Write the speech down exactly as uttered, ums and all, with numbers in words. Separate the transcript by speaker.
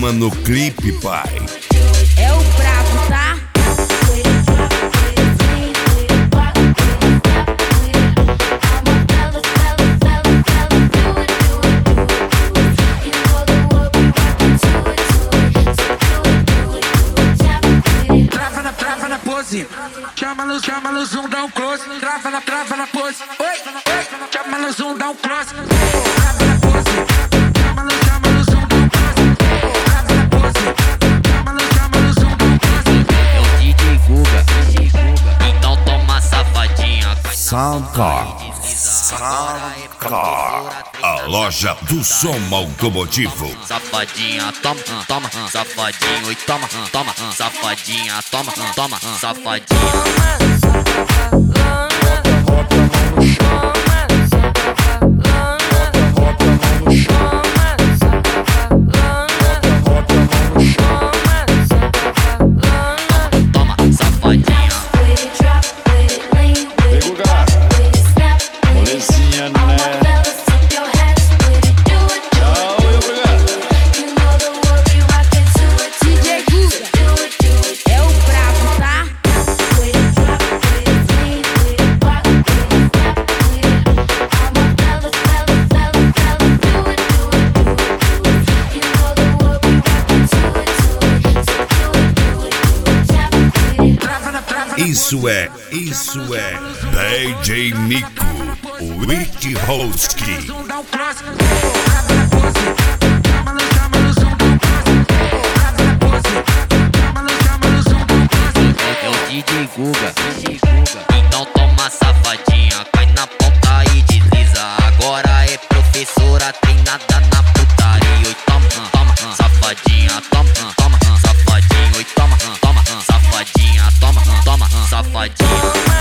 Speaker 1: chama no clipe, pai.
Speaker 2: É o brabo, tá?
Speaker 3: Trava na, trava na pose. Chama no, chama no zoom, dá um close. Trava na, trava na pose. Oi, oi. Chama no zoom, dá um close. Trava na pose. Chama no, chama no zoom, dá um close. Trava na pose. Chama no, chama no zoom, dá um close.
Speaker 4: É o D J Guga, D J Guga. Então toma safadinha.
Speaker 1: Soundcore. Soundcore. A loja do som automotivo.
Speaker 4: Safadinha, toma, toma, safadinho. E toma, toma, safadinha, toma, toma, safadinha.
Speaker 1: Isso é, isso é D J Nico, o Witchowski.
Speaker 4: É o D J Guga, D J Guga. Então toma safadinha, cai na ponta e desliza. Agora é professora, treinada na putaria. Oi, toma, toma, safadinha, toma, toma, safadinho. Oi, toma, toma, safadinha, toma, toma, safadinha.